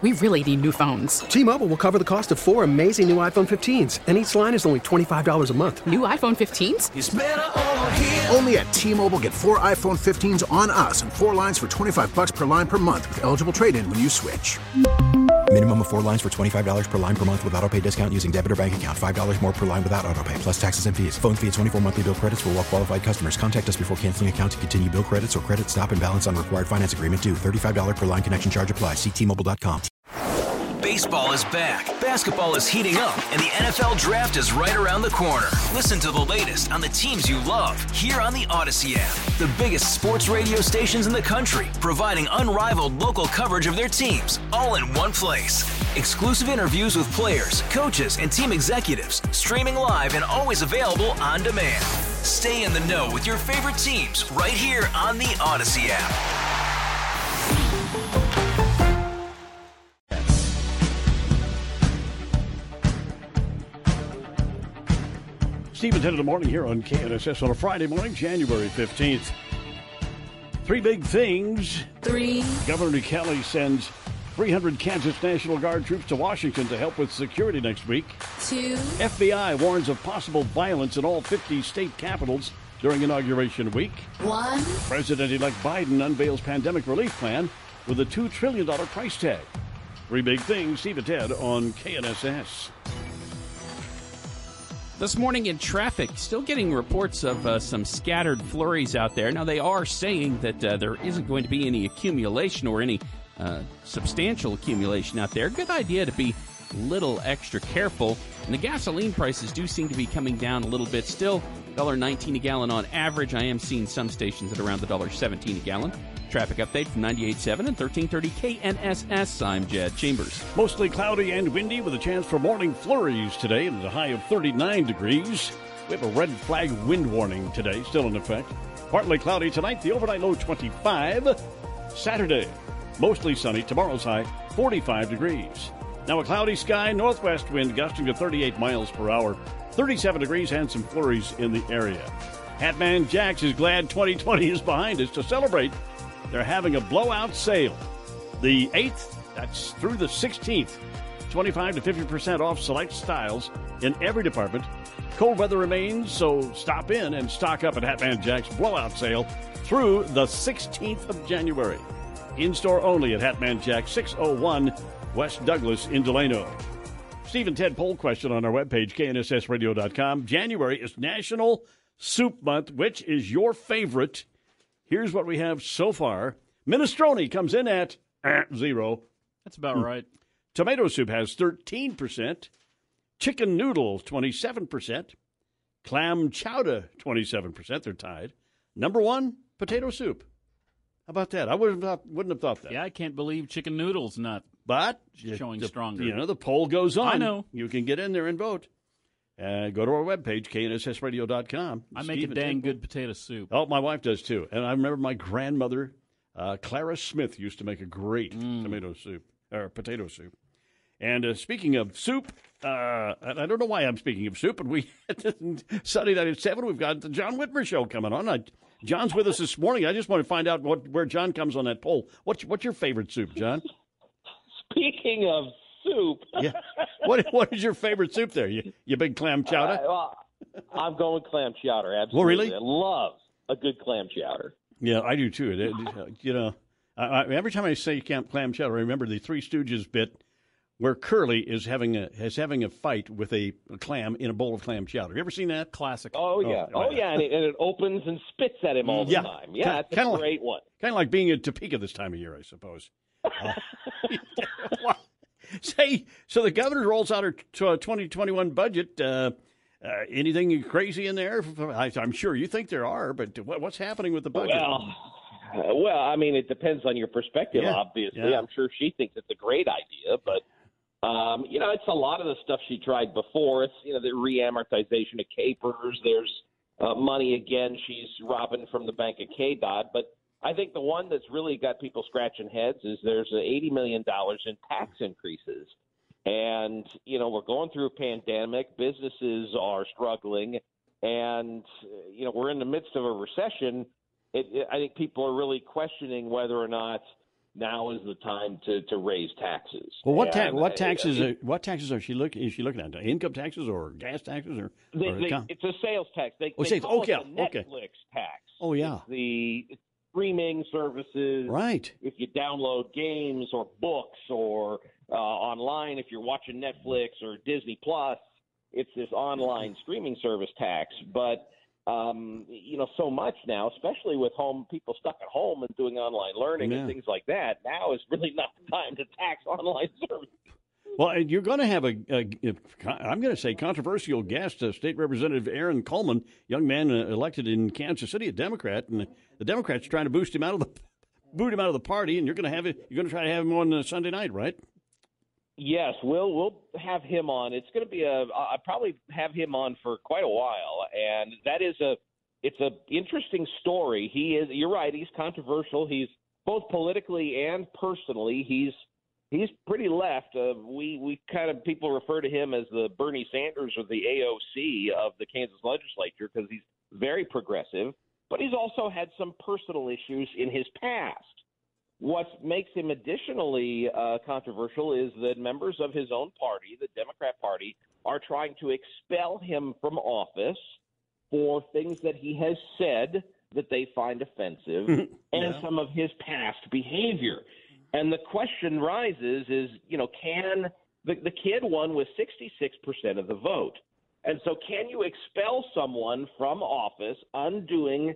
We really need new phones. T-Mobile will cover the cost of 4 amazing new iPhone 15s, and each line is only $25 a month. New iPhone 15s? It's better over here. Only at T-Mobile, get 4 iPhone 15s on us and 4 lines for $25 per line per month with eligible trade-in when you switch. Minimum of 4 lines for $25 per line per month with autopay discount using debit or bank account. $5 more per line without autopay, plus taxes and fees. Phone fee at 24 monthly bill credits for well-qualified customers. Contact us before canceling account to continue bill credits or credit stop and balance on required finance agreement due. $35 per line connection charge applies. See T-Mobile.com. Baseball is back, basketball is heating up, and the NFL Draft is right around the corner. Listen to the latest on the teams you love here on the Odyssey app. The biggest sports radio stations in the country, providing unrivaled local coverage of their teams, all in one place. Exclusive interviews with players, coaches, and team executives, streaming live and always available on demand. Stay in the know with your favorite teams right here on the Odyssey app. Steve and Ted in the morning here on KNSS on a Friday morning, January 15th. 3 big things. 3. Governor Kelly sends 300 Kansas National Guard troops to Washington to help with security next week. 2. FBI warns of possible violence in all 50 state capitals during Inauguration Week. 1. President-elect Biden unveils pandemic relief plan with a $2 trillion price tag. 3 big things. Steve and Ted on KNSS. This morning in traffic, still getting reports of some scattered flurries out there. Now, they are saying that there isn't going to be any accumulation or any substantial accumulation out there. Good idea to be a little extra careful. And the gasoline prices do seem to be coming down a little bit. Still, $1.19 a gallon on average. I am seeing some stations at around the $1.17 a gallon. Traffic update from 98.7 and 1330 KNSS. I'm Jed Chambers. Mostly cloudy and windy with a chance for morning flurries today and a high of 39 degrees. We have a red flag wind warning today, still in effect. Partly cloudy tonight, the overnight low 25. Saturday, mostly sunny. Tomorrow's high 45 degrees. Now a cloudy sky, northwest wind gusting to 38 miles per hour. 37 degrees and some flurries in the area. Hatman Jacks is glad 2020 is behind us. To celebrate, they're having a blowout sale. The 8th, that's through the 16th. 25 to 50% off select styles in every department. Cold weather remains, so stop in and stock up at Hatman Jack's blowout sale through the 16th of January. In-store only at Hatman Jack, 601 West Douglas in Delano. Steve and Ted poll question on our webpage, knssradio.com. January is National Soup Month. Which is your favorite? Here's what we have so far. Minestrone comes in at 0. That's about right. Tomato soup has 13%. Chicken noodle, 27%. Clam chowder, 27%. They're tied. Number 1, potato soup. How about that? I wouldn't have thought that. Yeah, I can't believe chicken noodles not showing stronger. You know, the poll goes on. I know. You can get in there and vote. Go to our webpage, knssradio.com. I make a dang good potato soup. Oh, my wife does too. And I remember my grandmother, Clara Smith, used to make a great tomato soup, or potato soup. And speaking of soup, I don't know why I'm speaking of soup, but Sunday night at 7, we've got the John Whitmer Show coming on. John's with us this morning. I just want to find out where John comes on that poll. What's your favorite soup, John? Speaking of soup. Yeah. What is your favorite soup there? You big clam chowder? I'm going clam chowder, absolutely. Well, really? I love a good clam chowder. Yeah, I do too. You know, every time I say clam chowder, I remember the Three Stooges bit where Curly is having a fight with a clam in a bowl of clam chowder. You ever seen that? Classic. Oh yeah, and it opens and spits at him all the time. Yeah, it's a great one. Kind of like being in Topeka this time of year, I suppose. Say, so the governor rolls out her 2021 budget. Anything crazy in there? I'm sure you think there are, but what's happening with the budget? Well, I mean, it depends on your perspective, obviously. Yeah. I'm sure she thinks it's a great idea, but, it's a lot of the stuff she tried before. It's, the re-amortization of capers. There's money, again, she's robbing from the Bank of KDOT, but I think the one that's really got people scratching heads is there's $80 million in tax increases. And, we're going through a pandemic. Businesses are struggling. And, we're in the midst of a recession. I think people are really questioning whether or not now is the time to raise taxes. Well, what taxes is she looking at? Income taxes or gas taxes or it's a sales tax. They call it the Netflix tax. Oh yeah, it's the streaming services. Right. If you download games or books or online, if you're watching Netflix or Disney Plus, it's this online streaming service tax. But so much now, especially with people stuck at home and doing online learning and things like that, now is really not the time to tax online services. Well, you're going to have I'm going to say controversial guest, State Representative Aaron Coleman, young man elected in Kansas City, a Democrat, and the Democrats trying to boot him out of the party, and you're going to try to have him on Sunday night, right? Yes, we'll have him on. It's going to be I'll probably have him on for quite a while, and that is it's an interesting story. You're right, he's controversial. He's both politically and personally, he's pretty left. We kind of, people refer to him as the Bernie Sanders or the AOC of the Kansas legislature because he's very progressive, but he's also had some personal issues in his past. What makes him additionally controversial is that members of his own party, the Democrat Party, are trying to expel him from office for things that he has said that they find offensive and some of his past behavior. And the question rises is, can the kid won with 66% of the vote. And so can you expel someone from office undoing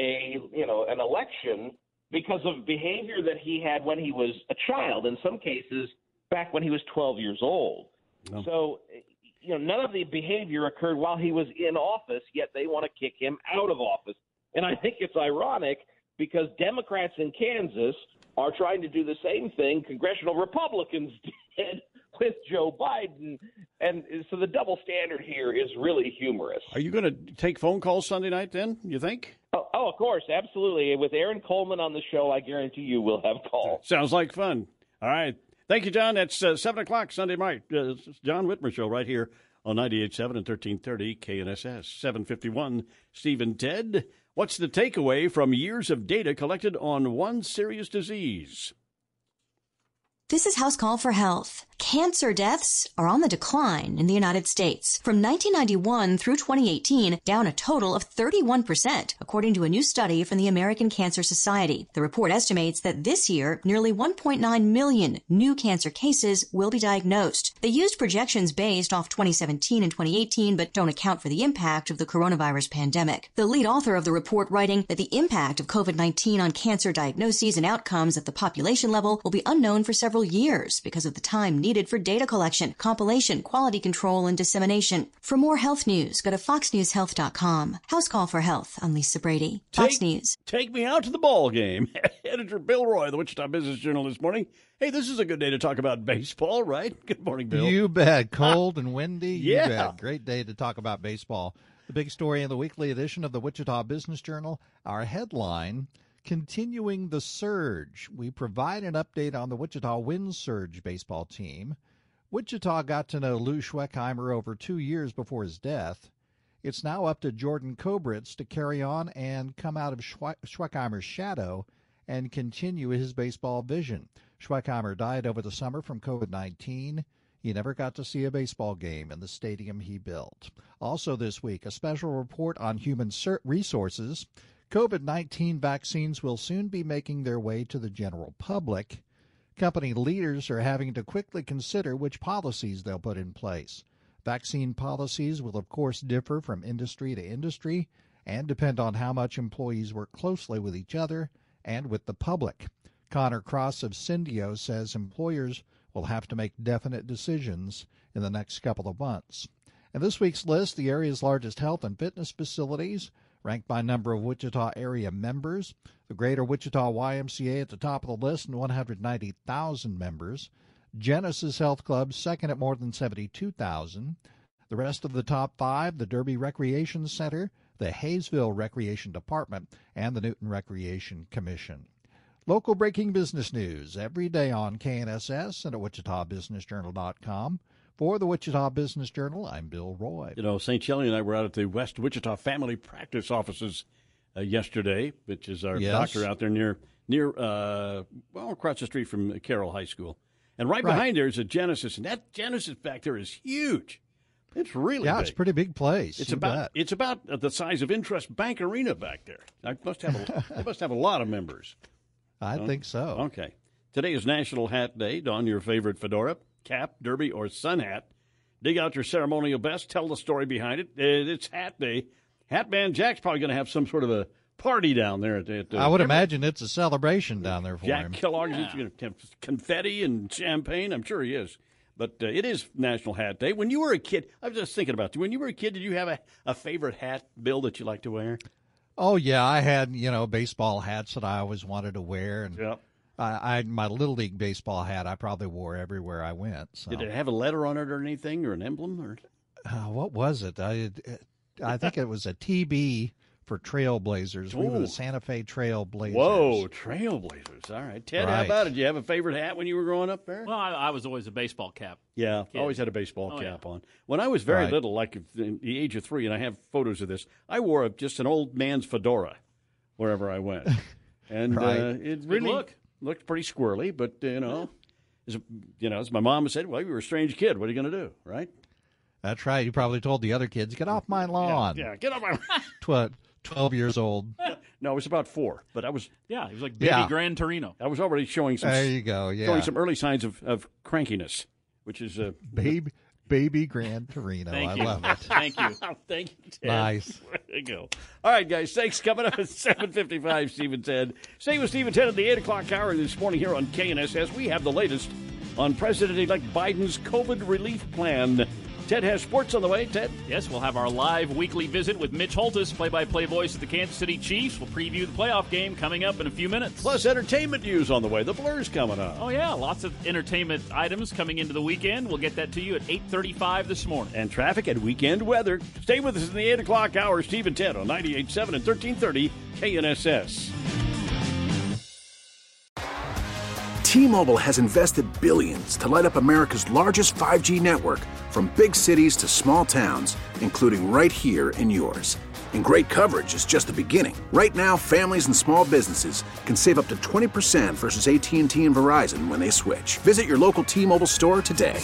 an election because of behavior that he had when he was a child, in some cases back when he was 12 years old? Oh. So, none of the behavior occurred while he was in office, yet they want to kick him out of office. And I think it's ironic because Democrats in Kansas are trying to do the same thing congressional Republicans did with Joe Biden. And so the double standard here is really humorous. Are you going to take phone calls Sunday night then, you think? Oh, of course, absolutely. With Aaron Coleman on the show, I guarantee you we'll have calls. Sounds like fun. All right. Thank you, John. That's 7 o'clock Sunday night. John Whitmer Show right here on 98.7 and 1330 KNSS. 7:51, Steve and Ted. What's the takeaway from years of data collected on one serious disease? This is House Call for Health. Cancer deaths are on the decline in the United States. From 1991 through 2018, down a total of 31%, according to a new study from the American Cancer Society. The report estimates that this year, nearly 1.9 million new cancer cases will be diagnosed. They used projections based off 2017 and 2018, but don't account for the impact of the coronavirus pandemic. The lead author of the report writing that the impact of COVID-19 on cancer diagnoses and outcomes at the population level will be unknown for several years because of the time needed for data collection, compilation, quality control, and dissemination. For more health news, go to foxnewshealth.com. House Call for Health. I'm Lisa Brady. Fox News. Take me out to the ball game. Editor Bill Roy, the Wichita Business Journal this morning. Hey, this is a good day to talk about baseball, right? Good morning, Bill. You bet. Cold and windy. Yeah. You bet. Great day to talk about baseball. The big story in the weekly edition of the Wichita Business Journal, our headline, Continuing the Surge. We provide an update on the Wichita Wind Surge baseball team. Wichita got to know Lou Schweckheimer over 2 years before his death. It's now up to Jordan Kobritz to carry on and come out of Schweckheimer's shadow and continue his baseball vision. Schweckheimer died over the summer from COVID-19. He never got to see a baseball game in the stadium he built. Also this week, a special report on human resources. COVID-19 vaccines will soon be making their way to the general public. Company leaders are having to quickly consider which policies they'll put in place. Vaccine policies will, of course, differ from industry to industry and depend on how much employees work closely with each other and with the public. Connor Cross of Syndio says employers will have to make definite decisions in the next couple of months. In this week's list, the area's largest health and fitness facilities, ranked by number of Wichita area members. The Greater Wichita YMCA at the top of the list and 190,000 members. Genesis Health Club second at more than 72,000. The rest of the top five, the Derby Recreation Center, the Hayesville Recreation Department, and the Newton Recreation Commission. Local breaking business news every day on KNSS and at WichitaBusinessJournal.com. For the Wichita Business Journal, I'm Bill Roy. St. Shelley and I were out at the West Wichita Family Practice offices yesterday, which is our doctor out there near near, across the street from Carroll High School. And right behind there is a Genesis, and that Genesis back there is huge. It's really big. It's a pretty big place. It's about the size of Intrust Bank Arena back there. They must have a lot of members. I think so. Okay. Today is National Hat Day. Don your favorite fedora, cap, derby, or sun hat. Dig out your ceremonial best. Tell the story behind it. It's Hat Day. Hatman Jack's probably going to have some sort of a party down there. I would imagine it's a celebration down there for him. Jack Kellogg's going to have confetti and champagne. I'm sure he is. But it is National Hat Day. When you were a kid, I was just thinking about you. When you were a kid, did you have a favorite hat, Bill, that you liked to wear? Oh, yeah. I had, baseball hats that I always wanted to wear. And yep. My Little League baseball hat I probably wore everywhere I went. So. Did it have a letter on it or anything or an emblem? Or what was it? I think it was a TB for Trailblazers. We were the Santa Fe Trailblazers. Whoa, Trailblazers. All right. Ted, how about it? Did you have a favorite hat when you were growing up there? Well, I was always a baseball cap. Yeah, kid. Always had a baseball cap on. When I was very little, like in the age of 3, and I have photos of this, I wore just an old man's fedora wherever I went. And it really looked pretty squirrely, but, as my mom said, well, you were a strange kid. What are you going to do, right? That's right. You probably told the other kids, get off my lawn. Yeah, get off my lawn. 12 years old. No, I was about 4, but I was. Yeah, he was like Baby Gran Torino. I was already showing some. There you go. Yeah, showing some early signs of crankiness, which is Baby Gran Torino. I love it. Thank you. Thank you, Ted. Nice. There you go. All right, guys. Thanks. Coming up at 7:55. Steve and Ted. Stay with Steve and Ted at the 8:00 hour this morning here on KNS as we have the latest on President-elect Biden's COVID relief plan. Ted has sports on the way. Ted? Yes, we'll have our live weekly visit with Mitch Holthus, play-by-play voice of the Kansas City Chiefs. We'll preview the playoff game coming up in a few minutes. Plus entertainment news on the way. The Blur's coming up. Oh, yeah. Lots of entertainment items coming into the weekend. We'll get that to you at 8:35 this morning. And traffic and weekend weather. Stay with us in the 8:00 hour. Steve and Ted on 98.7 and 1330 KNSS. T-Mobile has invested billions to light up America's largest 5G network, from big cities to small towns, including right here in yours. And great coverage is just the beginning. Right now, families and small businesses can save up to 20% versus AT&T and Verizon when they switch. Visit your local T-Mobile store today.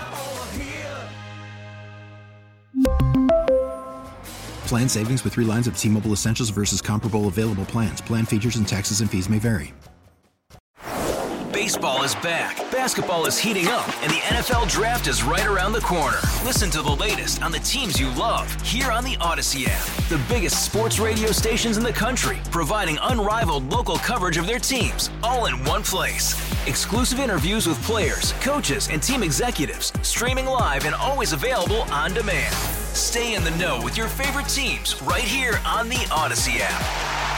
Plan savings with 3 lines of T-Mobile Essentials versus comparable available plans. Plan features and taxes and fees may vary. Baseball is back, basketball is heating up, and the NFL Draft is right around the corner. Listen to the latest on the teams you love here on the Odyssey app. The biggest sports radio stations in the country, providing unrivaled local coverage of their teams, all in one place. Exclusive interviews with players, coaches, and team executives, streaming live and always available on demand. Stay in the know with your favorite teams right here on the Odyssey app.